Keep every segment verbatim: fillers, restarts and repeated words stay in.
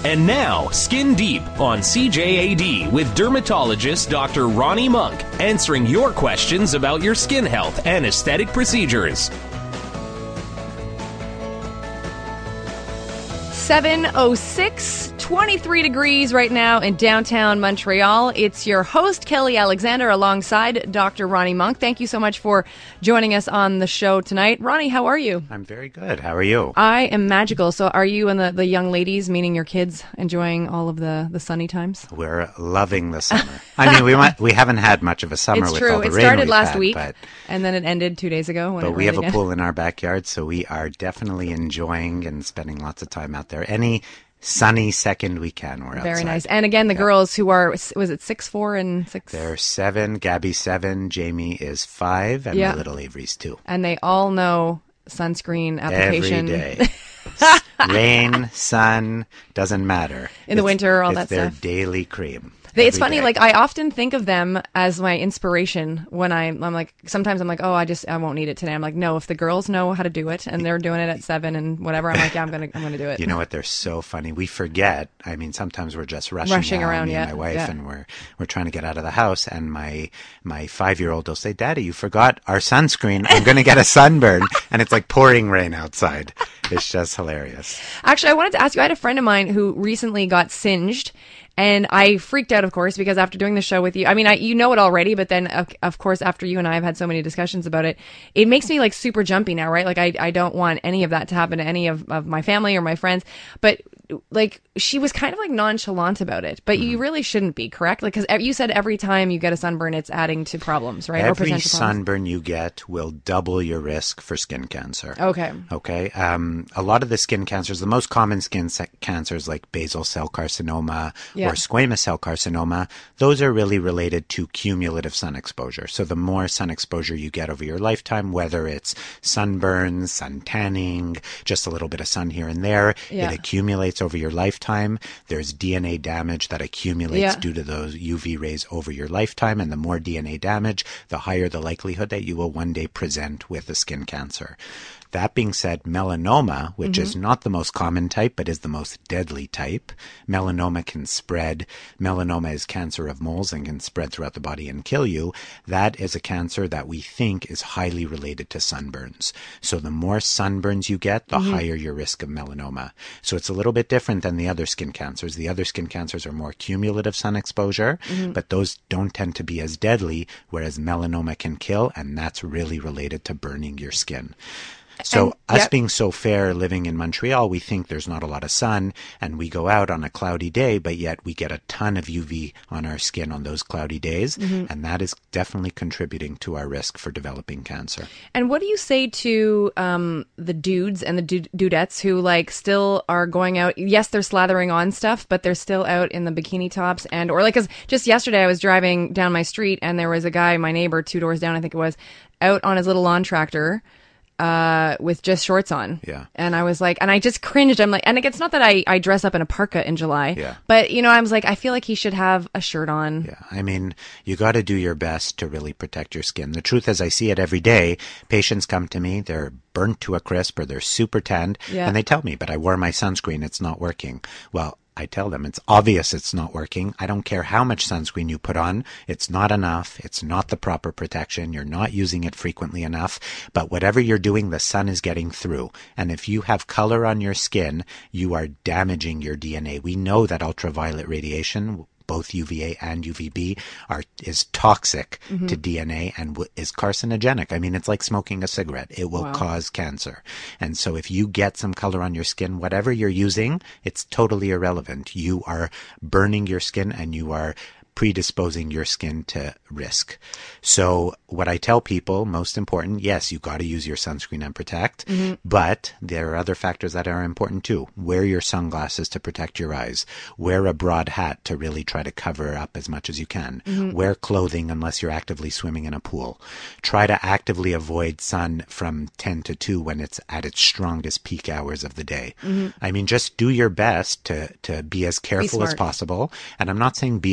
And now, Skin Deep on C J A D with dermatologist Doctor Ronnie Monk, answering your questions about your skin health and aesthetic procedures. seven oh six, twenty-three degrees right now in downtown Montreal. It's your host, Kelly Alexander, alongside Doctor Ronnie Monk. Thank you so much for joining us on the show tonight. Ronnie, how are you? I'm very good. How are you? I am magical. So are you and the, the young ladies, meaning your kids, enjoying all of the, the sunny times? We're loving the summer. I mean, we might, we haven't had much of a summer it's with true. all the it rain started we've last had, week, but, and then it ended two days ago. When but it we have again. a pool in our backyard, so we are definitely enjoying and spending lots of time out there. Any sunny second we can, we're outside. Very nice. And again, the yeah. girls who are, was it six, four, and six? They're seven. Gabby's seven. Jamie is five. And yeah. the little Avery's two. And they all know sunscreen application. Every day. Rain, sun, doesn't matter. In the it's, winter, all it's that their stuff. daily cream. They, it's every funny, day. like, I often think of them as my inspiration when I'm, I'm like, sometimes I'm like, oh, I just, I won't need it today. I'm like, no, if the girls know how to do it and they're doing it at seven and whatever, I'm like, yeah, I'm going to, I'm going to do it. You know what? They're so funny. We forget. I mean, sometimes we're just rushing, Rushing out, around, me yeah, and my wife, yeah. and we're, we're trying to get out of the house. And my, my five-year-old will say, Daddy, you forgot our sunscreen. I'm going to get a sunburn. And it's like pouring rain outside. It's just hilarious. Actually, I wanted to ask you, I had a friend of mine who recently got singed. And I freaked out, of course, because after doing the show with you, I mean, I, you know it already, but then, of, of course, after you and I have had so many discussions about it, it makes me like super jumpy now, right? Like, I, I don't want any of that to happen to any of, of my family or my friends. But like, she was kind of like nonchalant about it, but mm-hmm. you really shouldn't be, correct? Like, because you said every time you get a sunburn, it's adding to problems, right? Every or sunburn you get will double your risk for skin cancer. Okay. Okay. Um, a lot of the skin cancers, the most common skin cancers like basal cell carcinoma yeah. or squamous cell carcinoma, those are really related to cumulative sun exposure. So the more sun exposure you get over your lifetime, whether it's sunburns, sun tanning, just a little bit of sun here and there, yeah. it accumulates over your lifetime. There's D N A damage that accumulates yeah. due to those U V rays over your lifetime. And the more D N A damage, the higher the likelihood that you will one day present with a skin cancer. That being said, melanoma, which mm-hmm. is not the most common type, but is the most deadly type, melanoma can spread. Melanoma is cancer of moles and can spread throughout the body and kill you. That is a cancer that we think is highly related to sunburns. So the more sunburns you get, the mm-hmm. higher your risk of melanoma. So it's a little bit different than the other skin cancers. The other skin cancers are more cumulative sun exposure, mm-hmm. but those don't tend to be as deadly, whereas melanoma can kill, and that's really related to burning your skin. So and, us yep. being so fair living in Montreal, we think there's not a lot of sun and we go out on a cloudy day, but yet we get a ton of U V on our skin on those cloudy days. Mm-hmm. And that is definitely contributing to our risk for developing cancer. And what do you say to um, the dudes and the du- dudettes who like still are going out? Yes, they're slathering on stuff, but they're still out in the bikini tops and or like, cause just yesterday I was driving down my street and there was a guy, my neighbor, two doors down, I think it was, out on his little lawn tractor. Uh, with just shorts on. Yeah. And I was like, and I just cringed. I'm like, and it's not that I, I dress up in a parka in July, yeah. but you know, I was like, I feel like he should have a shirt on. Yeah. I mean, you got to do your best to really protect your skin. The truth is I see it every day. Patients come to me, they're burnt to a crisp or they're super tanned yeah. and they tell me, but I wore my sunscreen. It's not working. Well, I tell them it's obvious it's not working. I don't care how much sunscreen you put on. It's not enough. It's not the proper protection. You're not using it frequently enough. But whatever you're doing, the sun is getting through. And if you have color on your skin, you are damaging your D N A. We know that ultraviolet radiation, both U V A and U V B, are is toxic mm-hmm. to D N A and w- is carcinogenic. I mean, it's like smoking a cigarette. It will wow. cause cancer. And so if you get some color on your skin, whatever you're using, it's totally irrelevant. You are burning your skin and you are predisposing your skin to risk. So what I tell people, most important, yes, you got to use your sunscreen and protect, mm-hmm. but there are other factors that are important too. Wear your sunglasses to protect your eyes. Wear a broad hat to really try to cover up as much as you can. Mm-hmm. Wear clothing unless you're actively swimming in a pool. Try to actively avoid sun from ten to two when it's at its strongest peak hours of the day. Mm-hmm. I mean, just do your best to, to be as careful be as possible. And I'm not saying be a hermit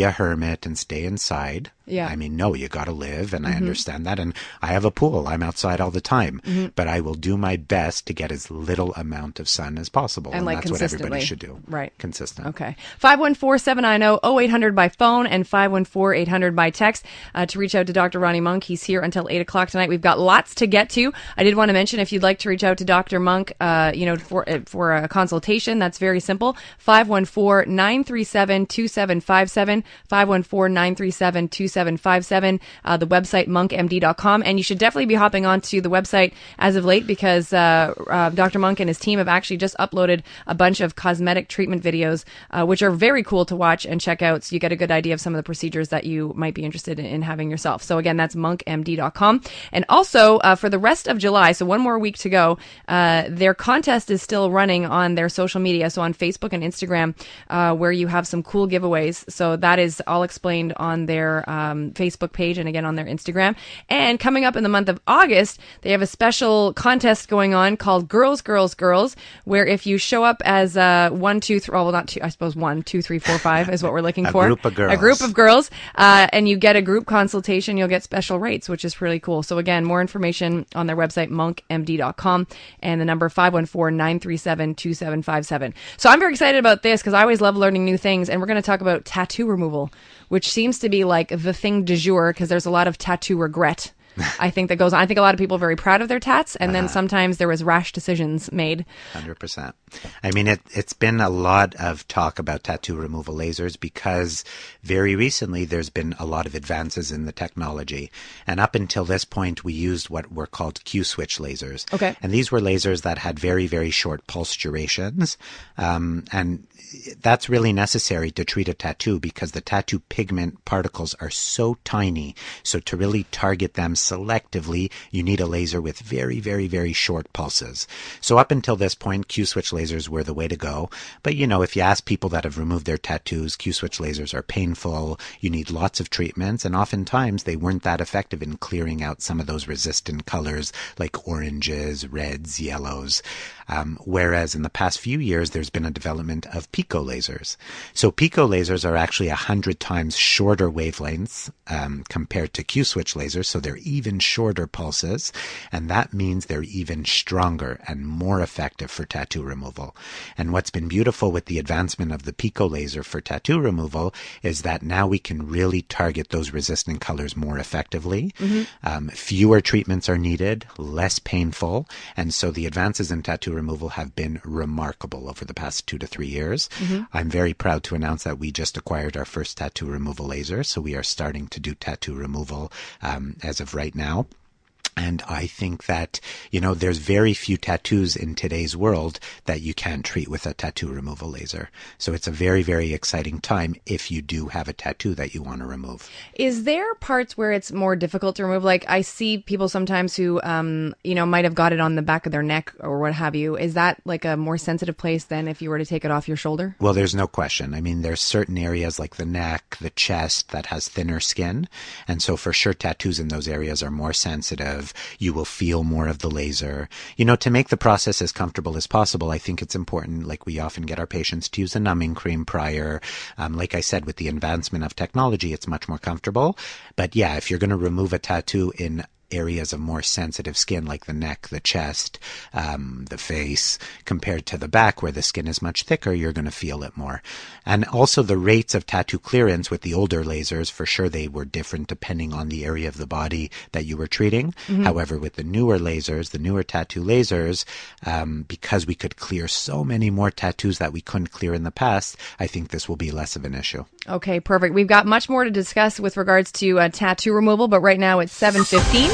permit and stay inside. Yeah. I mean, no, you got to live, and mm-hmm. I understand that. And I have a pool. I'm outside all the time. Mm-hmm. But I will do my best to get as little amount of sun as possible. And, and like that's what everybody should do. Right. Consistent. Okay. five one four, seven nine zero, zero eight hundred by phone and five one four, eight hundred by text uh, to reach out to Doctor Ronnie Monk. He's here until eight o'clock tonight. We've got lots to get to. I did want to mention, if you'd like to reach out to Doctor Monk, uh, you know, for for a consultation, that's very simple. five one four, nine three seven, two seven five seven, five one four, nine three seven, two seven five seven. Uh, the website, monk m d dot com. And you should definitely be hopping onto the website as of late, because uh, uh, Doctor Monk and his team have actually just uploaded a bunch of cosmetic treatment videos, uh, which are very cool to watch and check out, so you get a good idea of some of the procedures that you might be interested in, in having yourself. So again, that's monk m d dot com. And also, uh, for the rest of July, so one more week to go, uh, their contest is still running on their social media, so on Facebook and Instagram, uh, where you have some cool giveaways. So that is all explained on their um, Facebook page, and again on their Instagram. And coming up in the month of August, they have a special contest going on called Girls, Girls, Girls, where if you show up as uh, one, two, three, well, not two, I suppose one, two, three, four, five is what we're looking a for. A group of girls. A group of girls, uh, and you get a group consultation, you'll get special rates, which is really cool. So again, more information on their website, monk m d dot com, and the number five one four, nine three seven, two seven five seven. So I'm very excited about this, because I always love learning new things, and we're going to talk about tattoo removal, which seems to be like the thing du jour, because there's a lot of tattoo regret, I think, that goes on. I think a lot of people are very proud of their tats, and uh-huh. then sometimes there was rash decisions made. one hundred percent. I mean, it, it's been a lot of talk about tattoo removal lasers, because very recently there's been a lot of advances in the technology. And up until this point, we used what were called Q-switch lasers. Okay. And these were lasers that had very, very short pulse durations. Um, and that's really necessary to treat a tattoo, because the tattoo pigment particles are so tiny. So to really target them selectively, you need a laser with very, very, very short pulses. So up until this point, Q-switch lasers were the way to go. But, you know, if you ask people that have removed their tattoos, Q-switch lasers are painful. You need lots of treatments. And oftentimes they weren't that effective in clearing out some of those resistant colors like oranges, reds, yellows. Um, whereas in the past few years, there's been a development of pico lasers. So pico lasers are actually a hundred times shorter wavelengths um, compared to Q-switch lasers. So they're even shorter pulses. And that means they're even stronger and more effective for tattoo removal. And what's been beautiful with the advancement of the pico laser for tattoo removal is that now we can really target those resistant colors more effectively. Mm-hmm. Um, fewer treatments are needed, less painful. And so the advances in tattoo removal have been remarkable over the past two to three years. Mm-hmm. I'm very proud to announce that we just acquired our first tattoo removal laser. So we are starting to do tattoo removal um, as of right now. And I think that, you know, there's very few tattoos in today's world that you can't treat with a tattoo removal laser. So it's a very, very exciting time if you do have a tattoo that you want to remove. Is there parts where it's more difficult to remove? Like, I see people sometimes who, um, you know, might have got it on the back of their neck or what have you. Is that like a more sensitive place than if you were to take it off your shoulder? Well, there's no question. I mean, there's certain areas like the neck, the chest that has thinner skin. And so for sure, tattoos in those areas are more sensitive. You will feel more of the laser. You know, to make the process as comfortable as possible, I think it's important, like we often get our patients to use a numbing cream prior. Um, like I said, with the advancement of technology, it's much more comfortable. But yeah, if you're going to remove a tattoo in areas of more sensitive skin like the neck, the chest, um, the face, compared to the back where the skin is much thicker, you're going to feel it more. And also the rates of tattoo clearance with the older lasers, for sure they were different depending on the area of the body that you were treating. Mm-hmm. However, with the newer lasers, the newer tattoo lasers, um, because we could clear so many more tattoos that we couldn't clear in the past, I think this will be less of an issue. Okay, perfect. We've got much more to discuss with regards to uh, tattoo removal, but right now it's seven fifteen.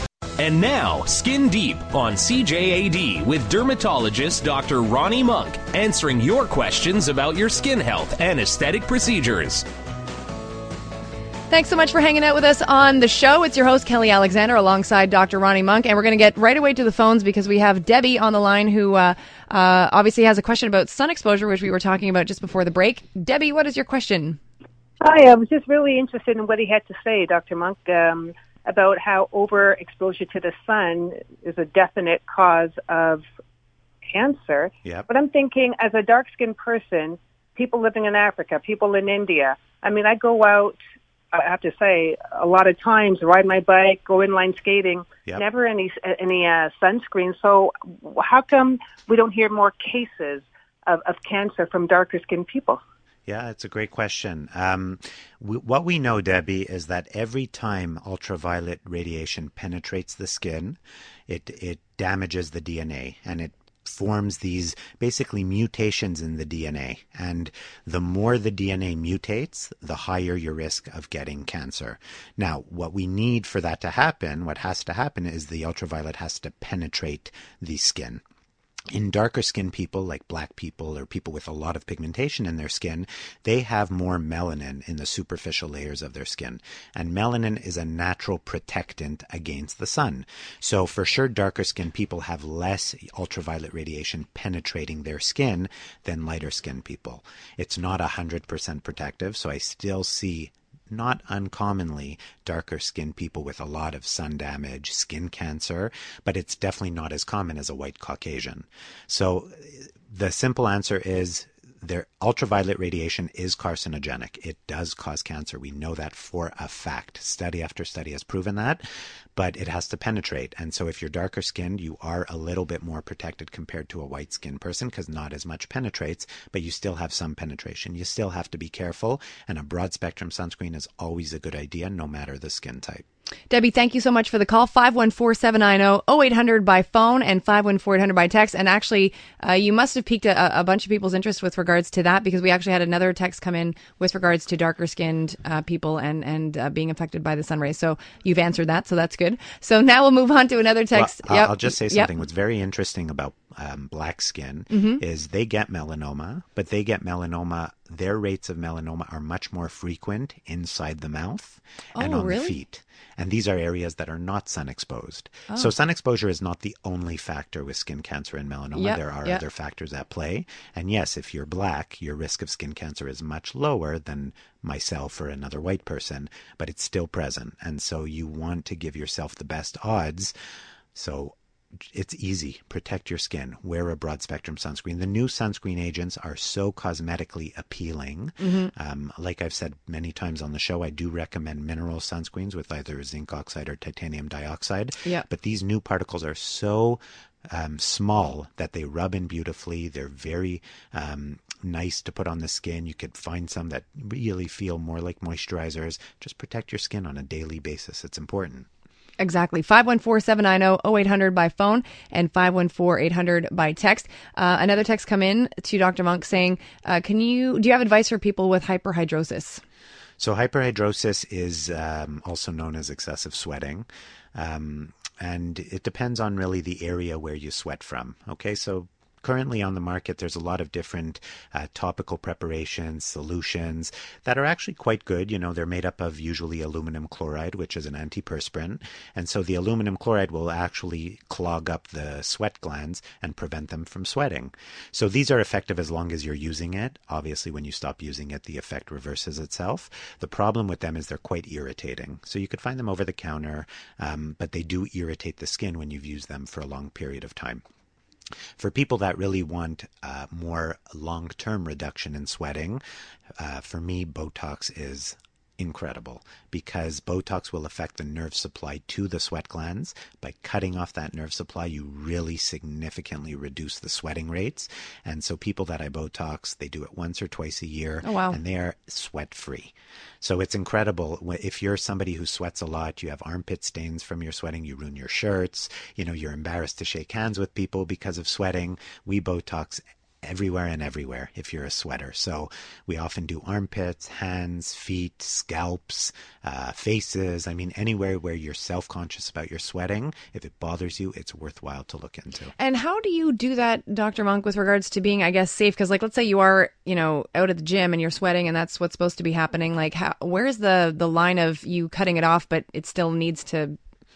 And now, Skin Deep on C J A D with dermatologist Doctor Ronnie Monk, answering your questions about your skin health and aesthetic procedures. Thanks so much for hanging out with us on the show. It's your host, Kelly Alexander, alongside Doctor Ronnie Monk. And we're going to get right away to the phones because we have Debbie on the line who uh, uh, obviously has a question about sun exposure, which we were talking about just before the break. Debbie, what is your question? Hi, I was just really interested in what he had to say, Doctor Monk, um, about how overexposure to the sun is a definite cause of cancer. Yep. But I'm thinking, as a dark-skinned person, people living in Africa, people in India. I mean, I go out, I have to say, a lot of times, ride my bike, go inline skating, Yep. never any any uh, sunscreen. So how come we don't hear more cases of, of cancer from darker skinned people? Yeah, it's a great question. Um, we, what we know, Debbie, is that every time ultraviolet radiation penetrates the skin, it it damages the D N A, and it forms these basically mutations in the D N A. And the more the D N A mutates, the higher your risk of getting cancer. Now, what we need for that to happen, what has to happen, is the ultraviolet has to penetrate the skin. In darker skinned people, like black people or people with a lot of pigmentation in their skin, they have more melanin in the superficial layers of their skin. And melanin is a natural protectant against the sun. So for sure, darker skinned people have less ultraviolet radiation penetrating their skin than lighter skinned people. It's not one hundred percent protective, so I still see not uncommonly darker skinned people with a lot of sun damage, skin cancer, but it's definitely not as common as a white Caucasian. So the simple answer is their ultraviolet radiation is carcinogenic. It does cause cancer. We know that for a fact. Study after study has proven that, but it has to penetrate. And so if you're darker skinned, you are a little bit more protected compared to a white skinned person because not as much penetrates, but you still have some penetration. You still have to be careful, and a broad spectrum sunscreen is always a good idea, no matter the skin type. Debbie, thank you so much for the call. five one four, seven nine zero, zero eight hundred by phone and five one four, eight hundred by text. And actually, uh, you must have piqued a, a bunch of people's interest with regards to that, because we actually had another text come in with regards to darker skinned uh, people and, and uh, being affected by the sun rays. So you've answered that, so that's good. So now we'll move on to another text. Well, yep. I'll just say something. Yep. What's very interesting about um, black skin Mm-hmm. is they get melanoma, but they get melanoma. Their rates of melanoma are much more frequent inside the mouth and Oh, on really? the feet. And these are areas that are not sun exposed. Oh. So sun exposure is not the only factor with skin cancer and melanoma. Yep, There are yep. other factors at play. And yes, if you're black, your risk of skin cancer is much lower than myself or another white person, but it's still present. And so you want to give yourself the best odds. So it's easy. Protect your skin. Wear a broad spectrum sunscreen. The new sunscreen agents are so cosmetically appealing. Mm-hmm. Um, like I've said many times on the show, I do recommend mineral sunscreens with either zinc oxide or titanium dioxide. Yeah. But these new particles are so um, small that they rub in beautifully. They're very um, nice to put on the skin. You could find some that really feel more like moisturizers. Just protect your skin on a daily basis. It's important. Exactly. five one four, seven nine zero, zero eight hundred by phone and five one four, eight hundred by text. Uh, another text come in to Doctor Monk saying, uh, can you, do you have advice for people with hyperhidrosis? So hyperhidrosis is um, also known as excessive sweating. Um, and it depends on really the area where you sweat from. Okay, so currently on the market, there's a lot of different uh, topical preparations, solutions that are actually quite good. You know, they're made up of usually aluminum chloride, which is an antiperspirant. And so the aluminum chloride will actually clog up the sweat glands and prevent them from sweating. So these are effective as long as you're using it. Obviously, when you stop using it, the effect reverses itself. The problem with them is they're quite irritating. So you could find them over the counter, um, but they do irritate the skin when you've used them for a long period of time. For people that really want uh, more long-term reduction in sweating, uh, for me, Botox is incredible because Botox will affect the nerve supply to the sweat glands. By cutting off that nerve supply, you really significantly reduce the sweating rates. And so people that I Botox, they do it once or twice a year, Oh, wow. and they are sweat-free. So it's incredible. If you're somebody who sweats a lot, you have armpit stains from your sweating, you ruin your shirts, you know, you're embarrassed to shake hands with people because of sweating, we Botox everywhere and everywhere if you're a sweater. So we often do armpits, hands, feet, scalps, uh, faces. I mean, anywhere where you're self-conscious about your sweating, if it bothers you, it's worthwhile to look into. And how do you do that, Doctor Monk, with regards to being, I guess, safe? Because, like, let's say you are, you know, out at the gym and you're sweating and that's what's supposed to be happening. Like, how, where's the, the line of you cutting it off, but it still needs to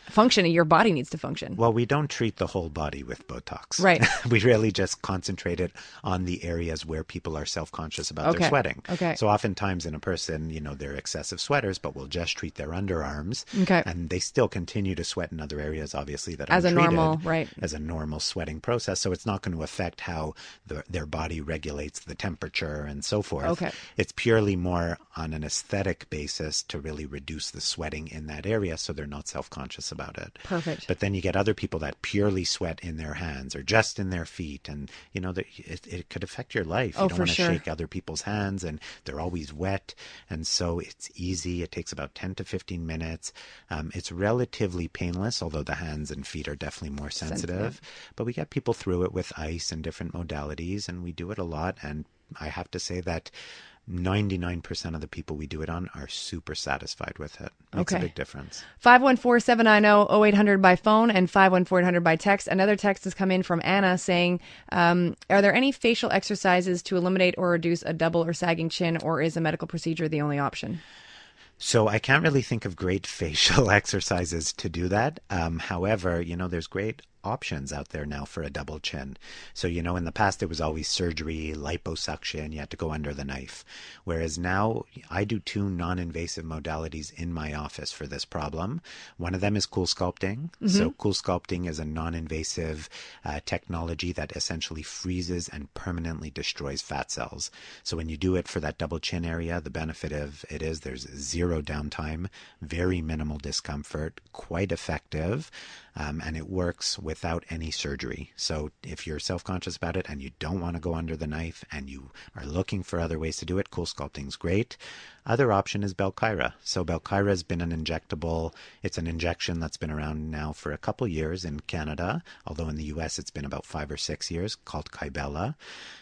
function. Your body needs to function. Well, we don't treat the whole body with Botox. Right. We really just concentrate it on the areas where people are self-conscious about Okay. their sweating. Okay. So oftentimes in a person, you know, they're excessive sweaters, but we'll just treat their underarms. Okay. And they still continue to sweat in other areas, obviously, that are As a untreated, normal, right. as a normal sweating process. So it's not going to affect how the, their body regulates the temperature and so forth. Okay. It's purely more on an aesthetic basis to really reduce the sweating in that area so they're not self-conscious about it. Perfect. But then you get other people that purely sweat in their hands or just in their feet. And, you know, the, it, it could affect your life. Oh, you don't for want to sure. shake other people's hands and they're always wet. And so it's easy. It takes about ten to fifteen minutes. Um, it's relatively painless, although the hands and feet are definitely more sensitive. Sensitive. But we get people through it with ice and different modalities, and we do it a lot. And I have to say that ninety-nine percent of the people we do it on are super satisfied with it. Makes Okay. a big difference. five one four, seven nine zero, zero eight hundred by phone and five one four, eight hundred by text. Another text has come in from Anna saying, um, are there any facial exercises to eliminate or reduce a double or sagging chin, or is a medical procedure the only option? So I can't really think of great facial exercises to do that. Um, however, you know, there's great options out there now for a double chin. So, you know, in the past, it was always surgery, liposuction, you had to go under the knife. Whereas now I do two non-invasive modalities in my office for this problem. One of them is Cool Sculpting. Mm-hmm. So Cool Sculpting is a non-invasive uh, technology that essentially freezes and permanently destroys fat cells. So when you do it for that double chin area, the benefit of it is there's zero downtime, very minimal discomfort, quite effective. Um, and it works without any surgery. So if you're self-conscious about it and you don't want to go under the knife and you are looking for other ways to do it, Cool Sculpting's great. Other option is Belkyra. So Belkyra has been an injectable. It's an injection that's been around now for a couple years in Canada, although in the U S it's been about five or six years, called Kybella.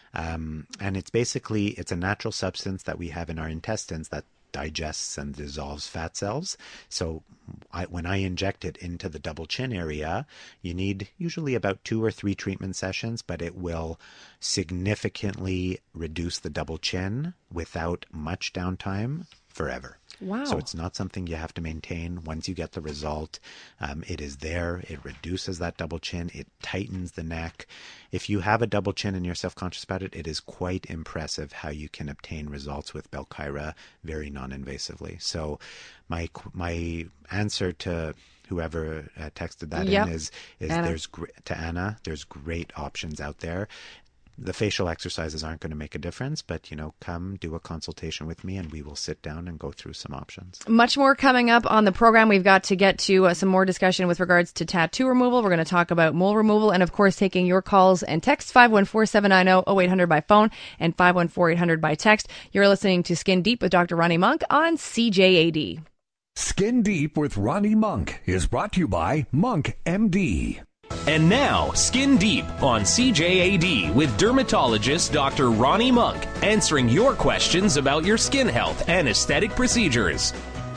Um, and it's basically, it's a natural substance that we have in our intestines that digests and dissolves fat cells. So I, when I inject it into the double chin area, you need usually about two or three treatment sessions, but it will significantly reduce the double chin without much downtime forever. Wow. So it's not something you have to maintain. Once you get the result, um, it is there. It reduces that double chin. It tightens the neck. If you have a double chin and you're self-conscious about it, it is quite impressive how you can obtain results with Belkyra very non-invasively. So my my answer to whoever uh, texted that Yep. in is, is Anna. there's gr- to Anna, there's great options out there. The facial exercises aren't going to make a difference, but, you know, come do a consultation with me and we will sit down and go through some options. Much more coming up on the program. We've got to get to uh, some more discussion with regards to tattoo removal. We're going to talk about mole removal and, of course, taking your calls and text five one four, seven nine zero, zero eight hundred by phone and five one four, eight hundred by text. You're listening to Skin Deep with Doctor Ronnie Monk on C J A D. Skin Deep with Ronnie Monk is brought to you by Monk M D. And now, Skin Deep on C J A D with dermatologist Doctor Ronnie Monk, answering your questions about your skin health and aesthetic procedures.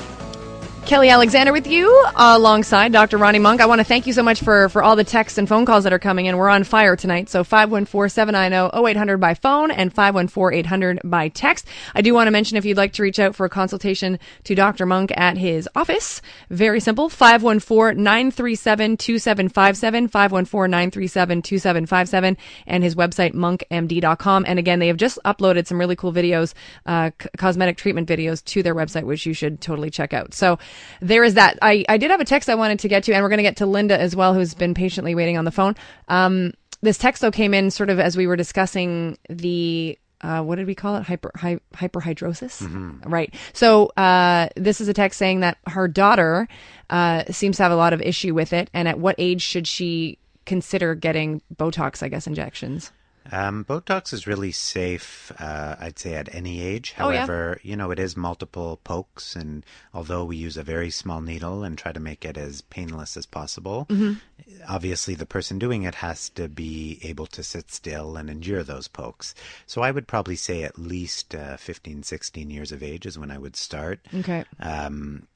Kelly Alexander with you uh, alongside Doctor Ronnie Monk. I want to thank you so much for, for all the texts and phone calls that are coming in. We're on fire tonight. So five one four, seven nine zero, zero eight hundred by phone and five one four, eight hundred by text. I do want to mention if you'd like to reach out for a consultation to Doctor Monk at his office, very simple, five one four, nine three seven, two seven five seven, five one four, nine three seven, two seven five seven, and his website, monk m d dot com. And again, they have just uploaded some really cool videos, uh, c- cosmetic treatment videos to their website, which you should totally check out. So there is that. I, I did have a text I wanted to get to, and we're going to get to Linda as well, who's been patiently waiting on the phone. Um, this text, though, came in sort of as we were discussing the, uh, what did we call it? Hyper, hy, hyperhidrosis? Mm-hmm. Right. So uh, this is a text saying that her daughter uh, seems to have a lot of issue with it, and at what age should she consider getting Botox, I guess, injections? Um, Botox is really safe, uh, I'd say, at any age. Oh, yeah. However, you know, it is multiple pokes, and although we use a very small needle and try to make it as painless as possible, mm-hmm. obviously the person doing it has to be able to sit still and endure those pokes. So I would probably say at least uh, fifteen, sixteen years of age is when I would start. Okay. Um,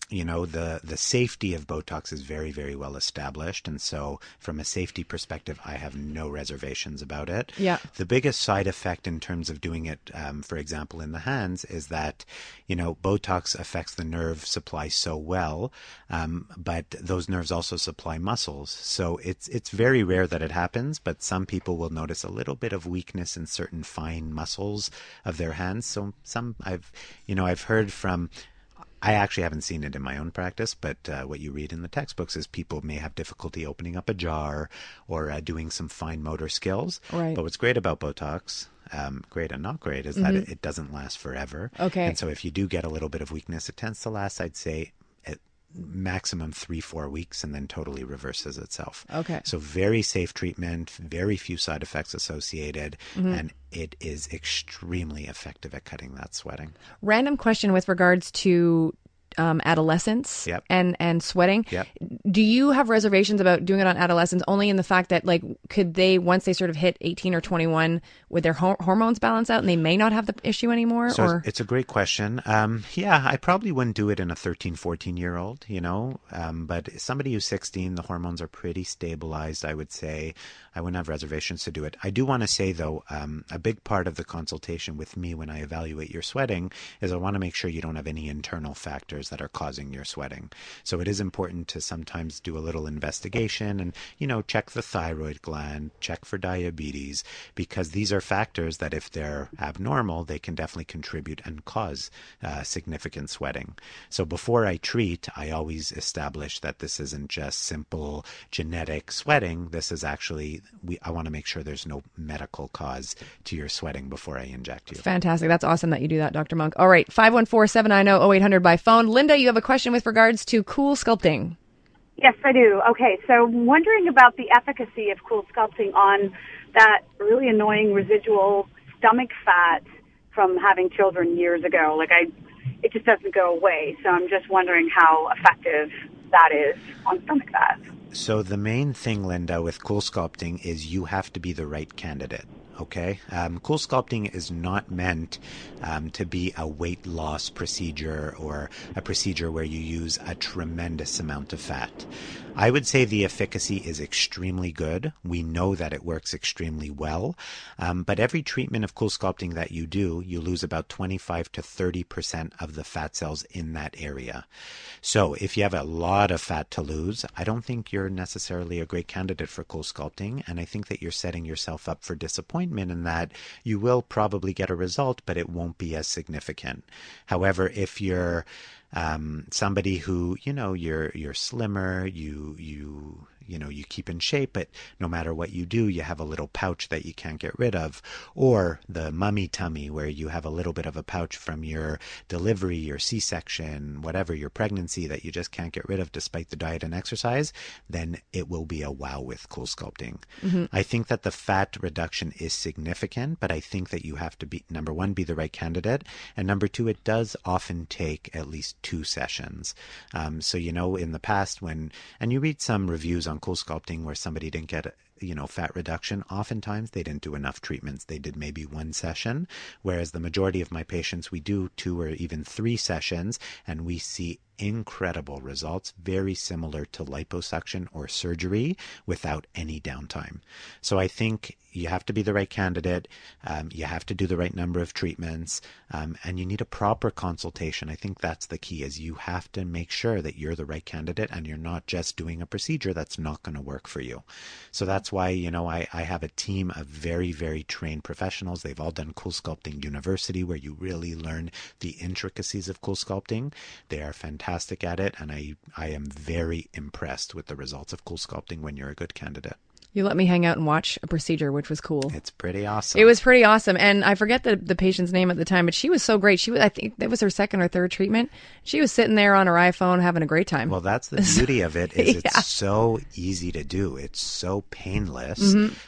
you know, the, the safety of Botox is very, very well established. And so from a safety perspective, I have no reservations about it. Yeah. The biggest side effect in terms of doing it, um, for example, in the hands is that, you know, Botox affects the nerve supply so well, um, but those nerves also supply muscles. So it's, it's very rare that it happens, but some people will notice a little bit of weakness in certain fine muscles of their hands. So some I've, you know, I've heard from, I actually haven't seen it in my own practice, but uh, what you read in the textbooks is people may have difficulty opening up a jar or uh, doing some fine motor skills. Right. But what's great about Botox, um, great and not great, is that Mm-hmm. it, it doesn't last forever. Okay. And so if you do get a little bit of weakness, it tends to last, I'd say, at maximum three, four weeks and then totally reverses itself. Okay. So very safe treatment, very few side effects associated, Mm-hmm. and it is extremely effective at cutting that sweating. Random question with regards to um, adolescents Yep. and, and sweating. Yep. Do you have reservations about doing it on adolescents only in the fact that, like, could they, once they sort of hit eighteen or twenty-one, would their ho- hormones balance out and they may not have the issue anymore? So or it's a great question. Um, yeah, I probably wouldn't do it in a thirteen, fourteen year old, you know, um, but somebody who's sixteen, the hormones are pretty stabilized, I would say. I wouldn't have reservations to do it. I do want to say, though, um, a big part of the consultation with me when I evaluate your sweating is I want to make sure you don't have any internal factors that are causing your sweating. So it is important to sometimes do a little investigation and, you know, check the thyroid gland, check for diabetes, because these are factors that if they're abnormal, they can definitely contribute and cause uh, significant sweating. So before I treat, I always establish that this isn't just simple genetic sweating. This is actually, we, I want to make sure there's no medical cause to your sweating before I inject you. Fantastic. That's awesome that you do that, Doctor Monk. All right. five one four, seven nine zero, zero eight hundred by phone. Linda, you have a question with regards to Cool Sculpting. Yes, I do. Okay, so wondering about the efficacy of Cool Sculpting on that really annoying residual stomach fat from having children years ago. Like, I, it just doesn't go away. So I'm just wondering how effective that is on stomach fat. So the main thing, Linda, with Cool Sculpting is you have to be the right candidate. Okay. Um, Cool Sculpting is not meant um, to be a weight loss procedure or a procedure where you use a tremendous amount of fat. I would say the efficacy is extremely good. We know that it works extremely well. Um, but every treatment of Cool Sculpting that you do, you lose about twenty-five to thirty percent of the fat cells in that area. So if you have a lot of fat to lose, I don't think you're necessarily a great candidate for Cool Sculpting. And I think that you're setting yourself up for disappointment in that you will probably get a result, but it won't be as significant. However, if you're um, somebody who, you know, you're you're slimmer, you you you know, you keep in shape, but no matter what you do, you have a little pouch that you can't get rid of, or the mummy tummy where you have a little bit of a pouch from your delivery, your C-section, whatever, your pregnancy that you just can't get rid of despite the diet and exercise, then it will be a wow with Cool Sculpting. Mm-hmm. I think that the fat reduction is significant, but I think that you have to be, number one, be the right candidate, and number two, it does often take at least two sessions. Um, so, you know, in the past when, and you read some reviews on Cool Sculpting where somebody didn't get, you know, fat reduction, oftentimes they didn't do enough treatments. They did maybe one session, whereas the majority of my patients, we do two or even three sessions, and we see incredible results, very similar to liposuction or surgery without any downtime. So I think you have to be the right candidate. Um, you have to do the right number of treatments, um, and you need a proper consultation. I think that's the key, is you have to make sure that you're the right candidate and you're not just doing a procedure that's not going to work for you. So that's why, you know, I, I have a team of very, very trained professionals. They've all done Cool Sculpting University, where you really learn the intricacies of Cool Sculpting. They are fantastic at it, and I, I am very impressed with the results of Cool Sculpting when you're a good candidate. You let me hang out and watch a procedure, which was cool. It's pretty awesome. It was pretty awesome. And I forget the, the patient's name at the time, but she was so great. She was, I think that was her second or third treatment. She was sitting there on her iPhone having a great time. Well, that's the beauty of it, is Yeah. it's so easy to do. It's so painless. Mm-hmm.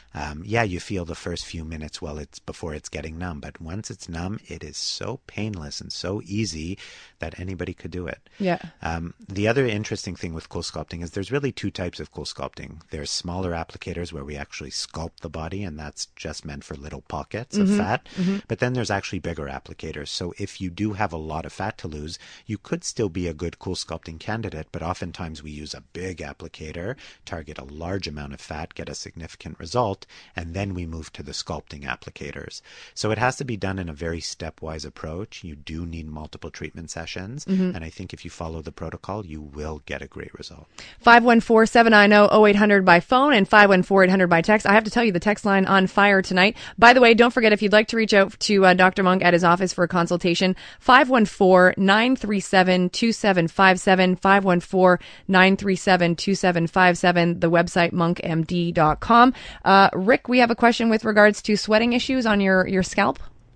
Um, yeah, you feel the first few minutes while it's before it's getting numb, but once it's numb, it is so painless and so easy that anybody could do it. Yeah. Um, the other interesting thing with CoolSculpting is there's really two types of CoolSculpting. There's smaller applicators where we actually sculpt the body, and that's just meant for little pockets of Mm-hmm. fat. Mm-hmm. But then there's actually bigger applicators. So if you do have a lot of fat to lose, you could still be a good CoolSculpting candidate, but oftentimes we use a big applicator, target a large amount of fat, get a significant result, and then we move to the sculpting applicators. So it has to be done in a very stepwise approach. You do need multiple treatment sessions, Mm-hmm. and I think if you follow the protocol, you will get a great result. five one four, seven nine zero, zero eight hundred by phone and five one four, eight hundred by text. I have to tell you, the text line on fire tonight. By the way, don't forget, if you'd like to reach out to uh, Doctor Monk at his office for a consultation, five one four, nine three seven, two seven five seven, five one four, nine three seven, two seven five seven, the website monk m d dot com. Uh, Rick, we have a question with regards to sweating issues on your, your scalp.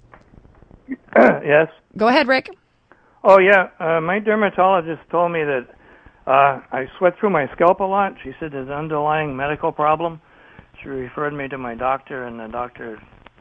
Yes. Go ahead, Rick. Oh, yeah. Uh, my dermatologist told me that uh, I sweat through my scalp a lot. She said there's an underlying medical problem. She referred me to my doctor, and the doctor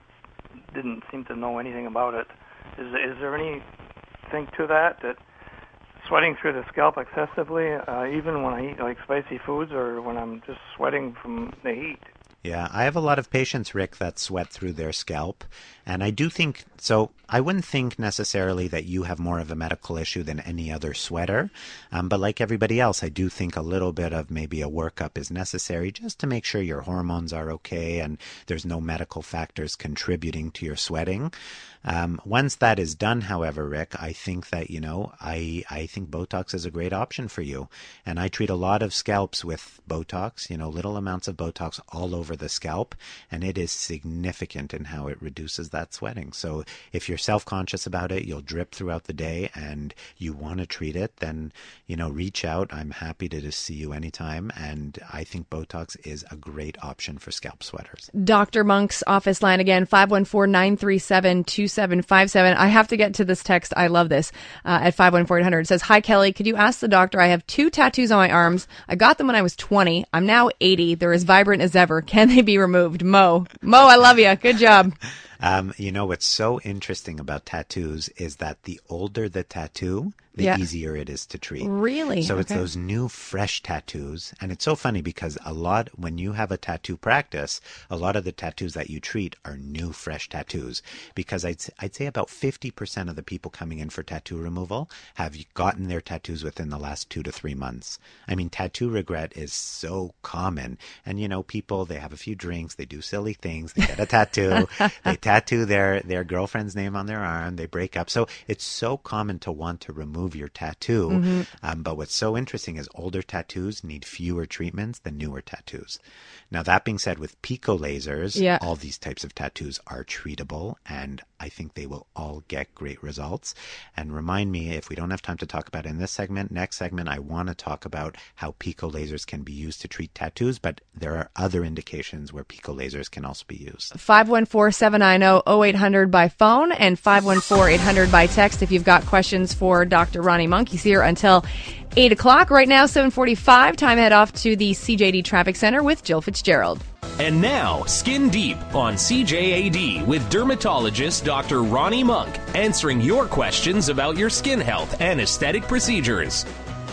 didn't seem to know anything about it. Is, is there anything to that, that sweating through the scalp excessively, uh, even when I eat like spicy foods or when I'm just sweating from the heat? Yeah, I have a lot of patients, Rick, that sweat through their scalp. And I do think, so I wouldn't think necessarily that you have more of a medical issue than any other sweater. Um, but like everybody else, I do think a little bit of maybe a workup is necessary just to make sure your hormones are okay and there's no medical factors contributing to your sweating. Um, once that is done, however, Rick, I think that, you know, I, I think Botox is a great option for you. And I treat a lot of scalps with Botox, you know, little amounts of Botox all over the scalp. And it is significant in how it reduces that sweating. So if you're self-conscious about it, you'll drip throughout the day and you want to treat it, then, you know, reach out. I'm happy to just see you anytime. And I think Botox is a great option for scalp sweaters. Doctor Monk's office line again, five one four, nine three seven, two seven five seven. I have to get to this text. I love this. Uh, at five one four, eight hundred. It says, "Hi, Kelly. Could you ask the doctor? I have two tattoos on my arms. I got them when I was twenty. I'm now eighty. They're as vibrant as ever. Can they be removed?" Mo. Mo, I love you. Good job. Um, you know, what's so interesting about tattoos is that the older the tattoo, the Yeah. easier it is to treat. Really? So it's Okay. those new, fresh tattoos. And it's so funny because a lot, when you have a tattoo practice, a lot of the tattoos that you treat are new, fresh tattoos. Because I'd, I'd say about fifty percent of the people coming in for tattoo removal have gotten their tattoos within the last two to three months. I mean, tattoo regret is so common. And, you know, people, they have a few drinks, they do silly things, they get a tattoo, they tattoo their, their girlfriend's name on their arm, they break up. So it's so common to want to remove your tattoo. Mm-hmm. Um, but what's so interesting is older tattoos need fewer treatments than newer tattoos. Now, that being said, with pico lasers, Yeah. all these types of tattoos are treatable, and I think they will all get great results. And remind me, if we don't have time to talk about it in this segment, next segment, I want to talk about how pico lasers can be used to treat tattoos, but there are other indications where pico lasers can also be used. five one four, seven nine zero, zero eight hundred by phone and five one four, eight hundred by text if you've got questions for Doctor Ronnie Monk. He's here until eight o'clock. Right now, seven forty-five. Time to head off to the C J D Traffic Center with Jill Fitzgerald. And now, Skin Deep on C J A D with dermatologist Doctor Ronnie Monk, answering your questions about your skin health and aesthetic procedures.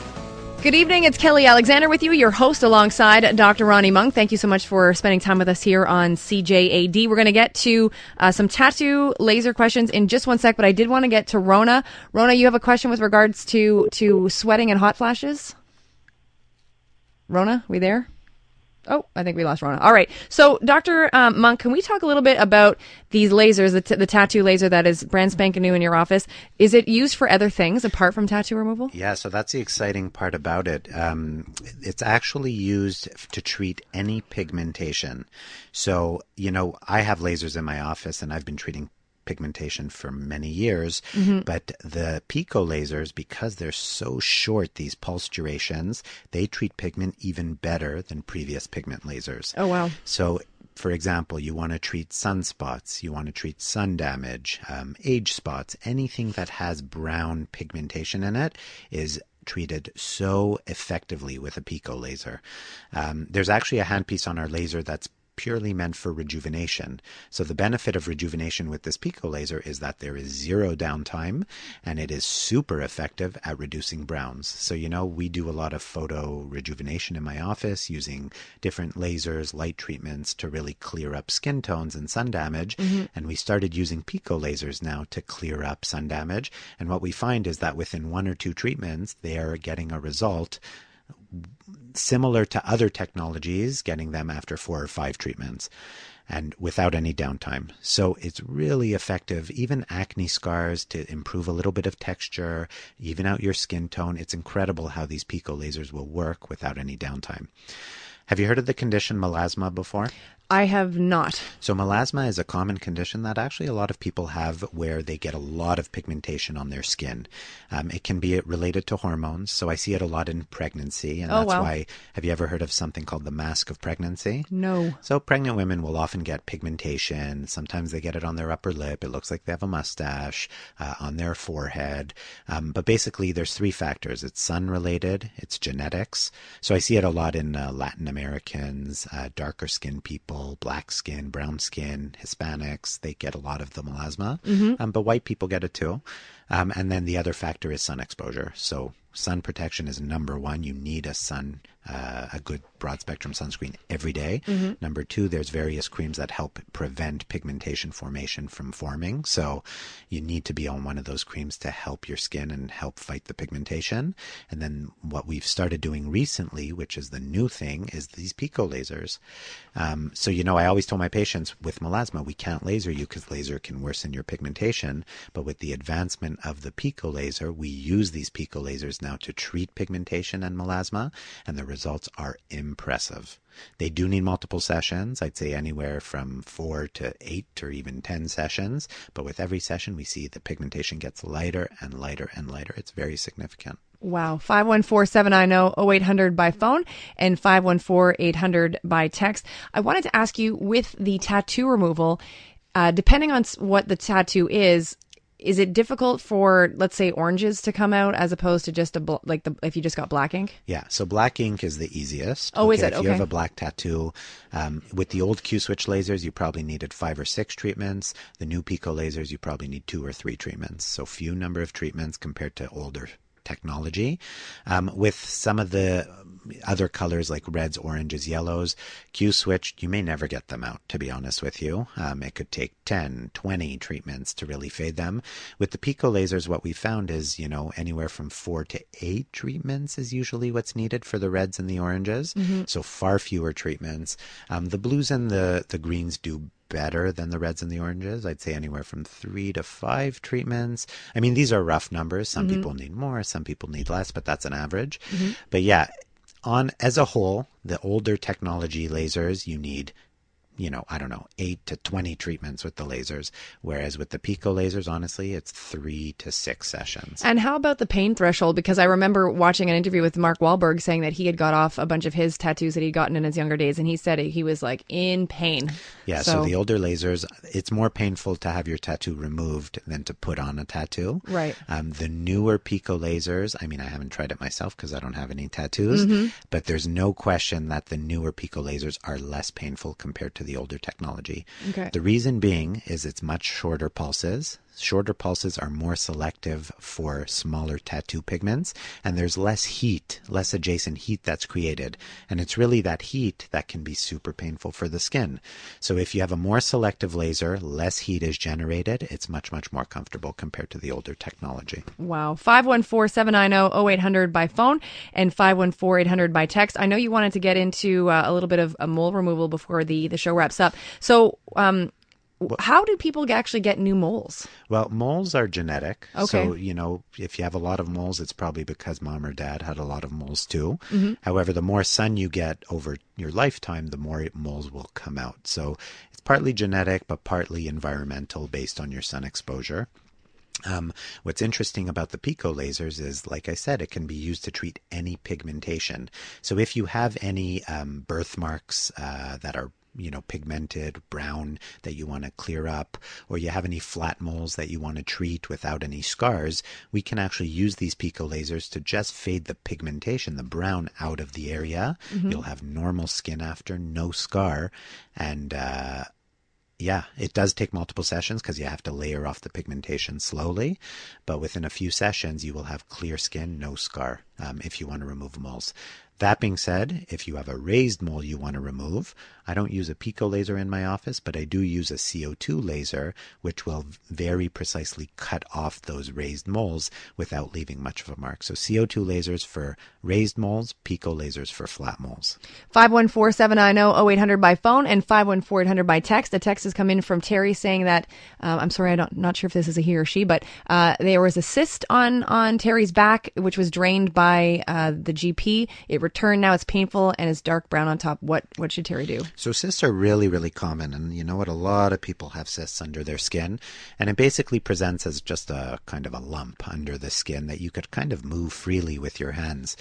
Good evening. It's Kelly Alexander with you, your host alongside Doctor Ronnie Monk. Thank you so much for spending time with us here on C J A D. We're going to get to uh, some tattoo laser questions in just one sec, but I did want to get to Rona. Rona, you have a question with regards to, to sweating and hot flashes? Rona, we there? Oh, I think we lost Rona. All right. So, Doctor Um, Monk, can we talk a little bit about these lasers, the, t- the tattoo laser that is brand spanking new in your office? Is it used for other things apart from tattoo removal? Yeah, so that's the exciting part about it. Um, it's actually used to treat any pigmentation. So, you know, I have lasers in my office and I've been treating pigmentation for many years, mm-hmm. but the pico lasers, because they're so short, these pulse durations, they treat pigment even better than previous pigment lasers. Oh, wow. So, for example, you want to treat sunspots, you want to treat sun damage, um, age spots, anything that has brown pigmentation in it is treated so effectively with a pico laser. Um, there's actually a handpiece on our laser that's purely meant for rejuvenation. So the benefit of rejuvenation with this pico laser is that there is zero downtime, and it is super effective at reducing browns. So, you know, we do a lot of photo rejuvenation in my office using different lasers, light treatments to really clear up skin tones and sun damage. Mm-hmm. And we started using pico lasers now to clear up sun damage. And what we find is that within one or two treatments, they are getting a result similar to other technologies, getting them after four or five treatments and without any downtime. So it's really effective. Even acne scars, to improve a little bit of texture, even out your skin tone. It's incredible how these pico lasers will work without any downtime. Have you heard of the condition melasma before? I have not. So melasma is a common condition that actually a lot of people have, where they get a lot of pigmentation on their skin. Um, it can be related to hormones. So I see it a lot in pregnancy. And oh, that's wow. why, have you ever heard of something called the mask of pregnancy? No. So pregnant women will often get pigmentation. Sometimes they get it on their upper lip. It looks like they have a mustache, uh, on their forehead. Um, but basically there's three factors. It's sun related. It's genetics. So I see it a lot in uh, Latin Americans, uh, darker skinned people, black skin, brown skin, Hispanics. They get a lot of the melasma, mm-hmm. um, but white people get it too. Um, and then the other factor is sun exposure. So sun protection is number one. You need a sun, uh, a good broad spectrum sunscreen every day. Mm-hmm. Number two, there's various creams that help prevent pigmentation formation from forming. So you need to be on one of those creams to help your skin and help fight the pigmentation. And then what we've started doing recently, which is the new thing, is these pico lasers. Um, so, you know, I always told my patients with melasma, we can't laser you because laser can worsen your pigmentation. But with the advancement of the pico laser, we use these pico lasers now to treat pigmentation and melasma, and the results are impressive. They do need multiple sessions. I'd say anywhere from four to eight or even ten sessions. But with every session, we see the pigmentation gets lighter and lighter and lighter. It's very significant. Wow. five one four, seven nine zero, zero eight hundred by phone and five one four, eight hundred by text. I wanted to ask you, with the tattoo removal, uh, depending on what the tattoo is, is it difficult for, let's say, oranges to come out as opposed to just a bl- like the if you just got black ink? Yeah, so black ink is the easiest. Oh, okay, is it? If okay. you have a black tattoo, um, with the old Q-switch lasers, you probably needed five or six treatments. The new pico lasers, you probably need two or three treatments. So few number of treatments compared to older technology. Um, with some of the other colors like reds, oranges, yellows, Q-switch, you may never get them out, to be honest with you. Um, it could take ten, twenty treatments to really fade them. With the pico lasers, what we found is, you know, anywhere from four to eight treatments is usually what's needed for the reds and the oranges. Mm-hmm. So far fewer treatments. Um, the blues and the, the greens do better than the reds and the oranges. I'd say anywhere from three to five treatments. I mean, these are rough numbers. Some mm-hmm. people need more, some people need less, but that's an average. Mm-hmm. But yeah, on as a whole, the older technology lasers, you need, you know, I don't know, eight to twenty treatments with the lasers. Whereas with the pico lasers, honestly, it's three to six sessions. And how about the pain threshold? Because I remember watching an interview with Mark Wahlberg saying that he had got off a bunch of his tattoos that he'd gotten in his younger days. And he said he was like in pain. Yeah. So, so the older lasers, it's more painful to have your tattoo removed than to put on a tattoo. Right. Um, the newer pico lasers, I mean, I haven't tried it myself because I don't have any tattoos, mm-hmm. but there's no question that the newer pico lasers are less painful compared to the older technology. Okay. The reason being is it's much shorter pulses. Shorter pulses are more selective for smaller tattoo pigments, and there's less heat, less adjacent heat that's created. And it's really that heat that can be super painful for the skin. So if you have a more selective laser, less heat is generated. It's much, much more comfortable compared to the older technology. Wow. five one four, seven nine zero, zero eight hundred by phone and five one four, eight hundred by text. I know you wanted to get into uh, a little bit of a mole removal before the, the show wraps up. So, um, how do people actually get new moles? Well, moles are genetic. Okay. So, you know, if you have a lot of moles, it's probably because mom or dad had a lot of moles too. Mm-hmm. However, the more sun you get over your lifetime, the more moles will come out. So it's partly genetic, but partly environmental based on your sun exposure. Um, what's interesting about the pico lasers is, like I said, it can be used to treat any pigmentation. So if you have any um, birthmarks uh, that are you know, pigmented brown that you want to clear up, or you have any flat moles that you want to treat without any scars, we can actually use these pico lasers to just fade the pigmentation, the brown, out of the area. Mm-hmm. You'll have normal skin after, no scar, and uh yeah, it does take multiple sessions because you have to layer off the pigmentation slowly. But within a few sessions, you will have clear skin, no scar, um, if you want to remove moles. That being said, if you have a raised mole you want to remove, I don't use a pico laser in my office, but I do use a C O two laser, which will very precisely cut off those raised moles without leaving much of a mark. So C O two lasers for raised moles, pico lasers for flat moles. five one four, seven nine zero, zero eight hundred by phone and five one four, eight hundred by text. A text has come in from Terry saying that, um, I'm sorry, I'm not sure if this is a he or she, but uh, there was a cyst on, on Terry's back, which was drained by uh, the G P. It returned. Now it's painful and is dark brown on top. What what should Terry do? So cysts are really, really common. And you know what? A lot of people have cysts under their skin. And it basically presents as just a kind of a lump under the skin that you could kind of move freely with your hands.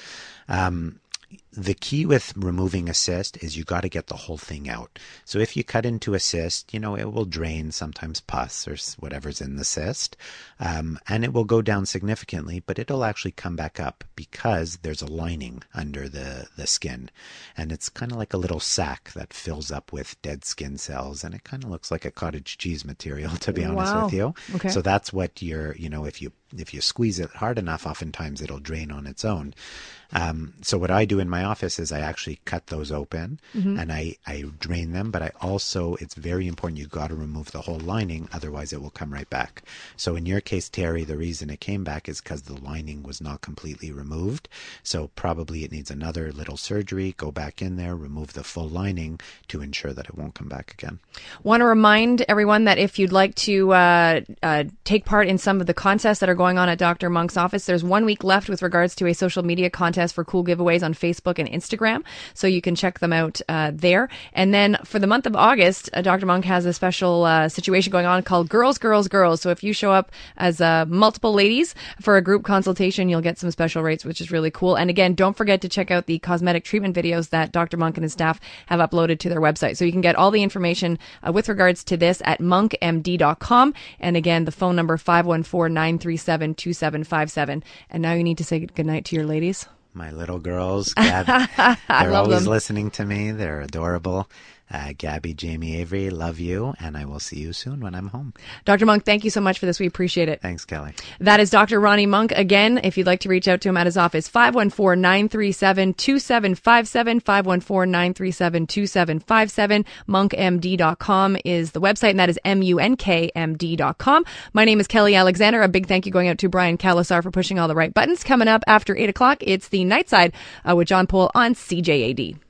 Um, the key with removing a cyst is you got to get the whole thing out. So if you cut into a cyst, you know, it will drain, sometimes pus or whatever's in the cyst, um, and it will go down significantly, but it'll actually come back up because there's a lining under the, the skin. And it's kind of like a little sack that fills up with dead skin cells, and it kind of looks like a cottage cheese material, to be honest wow. with you. Okay. So that's what you're, you know, if you if you squeeze it hard enough, oftentimes it'll drain on its own. Um, so what I do in my office is I actually cut those open mm-hmm. and I, I drain them, but I also, it's very important, you got to remove the whole lining, otherwise it will come right back. So in your case, Terry, the reason it came back is because the lining was not completely removed. So probably it needs another little surgery, go back in there, remove the full lining to ensure that it won't come back again. Want to remind everyone that if you'd like to uh, uh, take part in some of the contests that are going on at Doctor Monk's office, there's one week left with regards to a social media contest for cool giveaways on Facebook and Instagram. So you can check them out uh, there. And then for the month of August, uh, Doctor Monk has a special uh, situation going on called Girls, Girls, Girls. So if you show up as uh, multiple ladies for a group consultation, you'll get some special rates, which is really cool. And again, don't forget to check out the cosmetic treatment videos that Doctor Monk and his staff have uploaded to their website. So you can get all the information uh, with regards to this at monk m d dot com. And again, the phone number five one four, nine three seven, two seven five seven. And now you need to say goodnight to your ladies. My little girls, Gab, they're always them. listening to me. They're adorable. Uh, Gabby, Jamie, Avery, love you, and I will see you soon when I'm home. Doctor Monk, thank you so much for this. We appreciate it. Thanks, Kelly. That is Doctor Ronnie Monk. Again, if you'd like to reach out to him at his office, five one four, nine three seven, two seven five seven, five one four, nine three seven, two seven five seven. monk m d dot com is the website, and that is M U N K M D dot com. My name is Kelly Alexander. A big thank you going out to Brian Calasar for pushing all the right buttons. Coming up after eight o'clock, it's the Night Side uh, with John Pohl on C J A D.